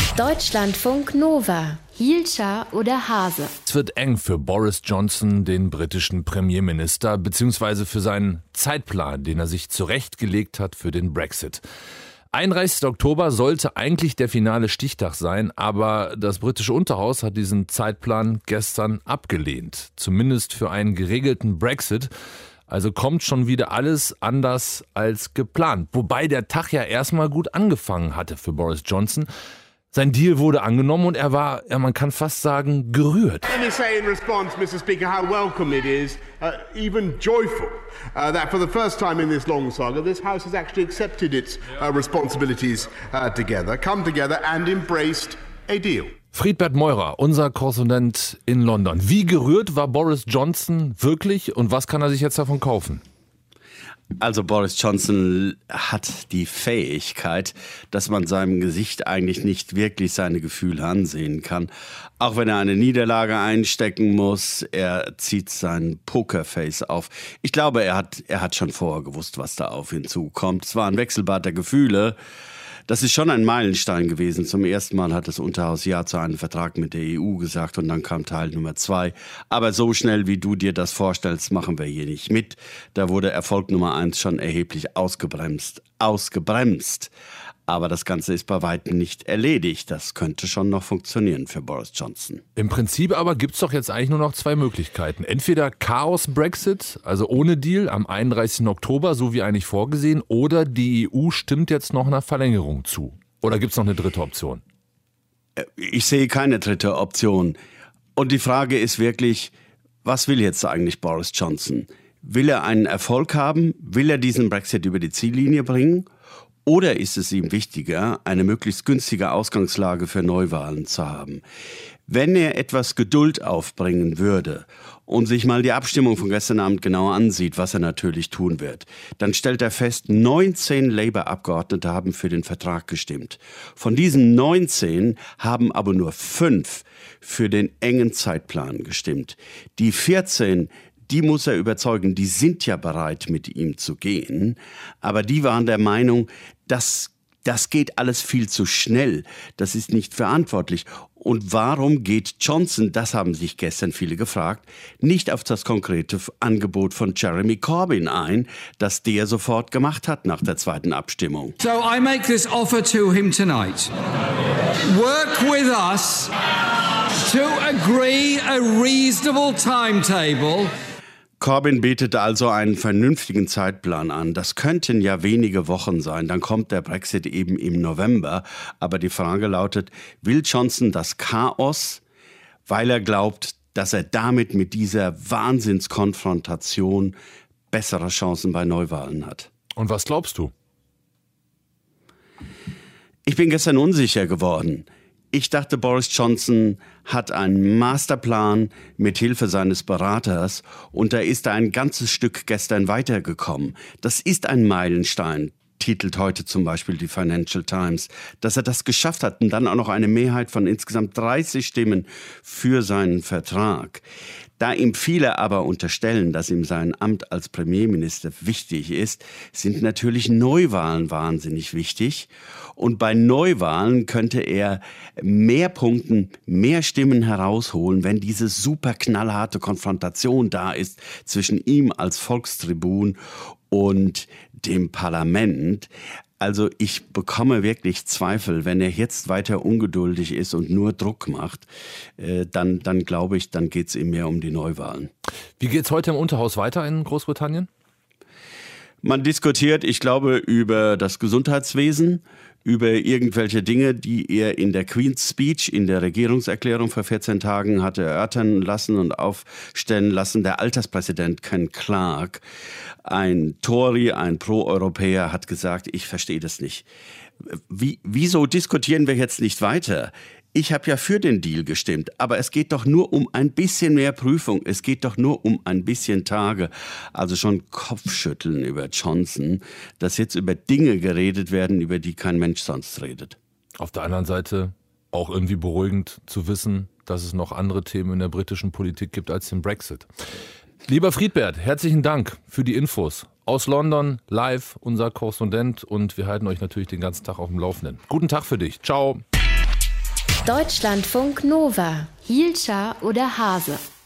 Deutschlandfunk Nova. Hielscher oder Hase? Es wird eng für Boris Johnson, den britischen Premierminister, beziehungsweise für seinen Zeitplan, den er sich zurechtgelegt hat für den Brexit. 31. Oktober sollte eigentlich der finale Stichtag sein, aber das britische Unterhaus hat diesen Zeitplan gestern abgelehnt. Zumindest für einen geregelten Brexit. Also kommt schon wieder alles anders als geplant. Wobei der Tag ja erstmal gut angefangen hatte für Boris Johnson. Sein Deal wurde angenommen und er war, man kann fast sagen, gerührt. Let me say in response, Mr. Speaker, how welcome it is, even joyful, that for the first time in this long saga, this House has actually accepted its responsibilities together, come together and embraced a deal. Friedbert Meurer, unser Korrespondent in London. Wie gerührt war Boris Johnson wirklich und was kann er sich jetzt davon kaufen? Also Boris Johnson hat die Fähigkeit, dass man seinem Gesicht eigentlich nicht wirklich seine Gefühle ansehen kann. Auch wenn er eine Niederlage einstecken muss, er zieht sein Pokerface auf. Ich glaube, er hat schon vorher gewusst, was da auf ihn zukommt. Es war ein Wechselbad der Gefühle. Das ist schon ein Meilenstein gewesen. Zum ersten Mal hat das Unterhaus Ja zu einem Vertrag mit der EU gesagt und dann kam Teil Nummer 2. Aber so schnell, wie du dir das vorstellst, machen wir hier nicht mit. Da wurde Erfolg Nummer 1 schon erheblich ausgebremst. Aber das Ganze ist bei weitem nicht erledigt. Das könnte schon noch funktionieren für Boris Johnson. Im Prinzip aber gibt es doch jetzt eigentlich nur noch 2 Möglichkeiten. Entweder Chaos-Brexit, also ohne Deal, am 31. Oktober, so wie eigentlich vorgesehen, oder die EU stimmt jetzt noch einer Verlängerung zu. Oder gibt es noch eine dritte Option? Ich sehe keine dritte Option. Und die Frage ist wirklich, was will jetzt eigentlich Boris Johnson? Will er einen Erfolg haben? Will er diesen Brexit über die Ziellinie bringen? Oder ist es ihm wichtiger, eine möglichst günstige Ausgangslage für Neuwahlen zu haben? Wenn er etwas Geduld aufbringen würde und sich mal die Abstimmung von gestern Abend genauer ansieht, was er natürlich tun wird, dann stellt er fest, 19 Labour-Abgeordnete haben für den Vertrag gestimmt. Von diesen 19 haben aber nur 5 für den engen Zeitplan gestimmt. Die 14, die muss er überzeugen, die sind ja bereit, mit ihm zu gehen. Aber die waren der Meinung, das geht alles viel zu schnell. Das ist nicht verantwortlich. Und warum geht Johnson, das haben sich gestern viele gefragt, nicht auf das konkrete Angebot von Jeremy Corbyn ein, das der sofort gemacht hat nach der zweiten Abstimmung? So I make this offer to him tonight. Work with us to agree a reasonable timetable. Corbyn bietet also einen vernünftigen Zeitplan an. Das könnten ja wenige Wochen sein. Dann kommt der Brexit eben im November. Aber die Frage lautet, will Johnson das Chaos, weil er glaubt, dass er damit mit dieser Wahnsinnskonfrontation bessere Chancen bei Neuwahlen hat? Und was glaubst du? Ich bin gestern unsicher geworden. Ich dachte, Boris Johnson hat einen Masterplan mit Hilfe seines Beraters und er ist ein ganzes Stück gestern weitergekommen. Das ist ein Meilenstein, titelt heute zum Beispiel die Financial Times, dass er das geschafft hat und dann auch noch eine Mehrheit von insgesamt 30 Stimmen für seinen Vertrag. Da ihm viele aber unterstellen, dass ihm sein Amt als Premierminister wichtig ist, sind natürlich Neuwahlen wahnsinnig wichtig. Und bei Neuwahlen könnte er mehr punkten, mehr Stimmen herausholen, wenn diese super knallharte Konfrontation da ist zwischen ihm als Volkstribun und dem Parlament. Also ich bekomme wirklich Zweifel, wenn er jetzt weiter ungeduldig ist und nur Druck macht, dann glaube ich, dann geht es ihm mehr um die Neuwahlen. Wie geht es heute im Unterhaus weiter in Großbritannien? Man diskutiert, ich glaube, über das Gesundheitswesen, über irgendwelche Dinge, die er in der Queen's Speech, in der Regierungserklärung vor 14 Tagen hatte erörtern lassen und aufstellen lassen. Der Alterspräsident Ken Clarke, ein Tory, ein Pro-Europäer, hat gesagt, ich verstehe das nicht. Wieso diskutieren wir jetzt nicht weiter? Ich habe ja für den Deal gestimmt, aber es geht doch nur um ein bisschen mehr Prüfung. Es geht doch nur um ein bisschen Tage. Also schon Kopfschütteln über Johnson, dass jetzt über Dinge geredet werden, über die kein Mensch sonst redet. Auf der anderen Seite auch irgendwie beruhigend zu wissen, dass es noch andere Themen in der britischen Politik gibt als den Brexit. Lieber Friedbert, herzlichen Dank für die Infos. Aus London, live, unser Korrespondent, und wir halten euch natürlich den ganzen Tag auf dem Laufenden. Guten Tag für dich. Ciao. Deutschlandfunk Nova. Hielscher oder Hase?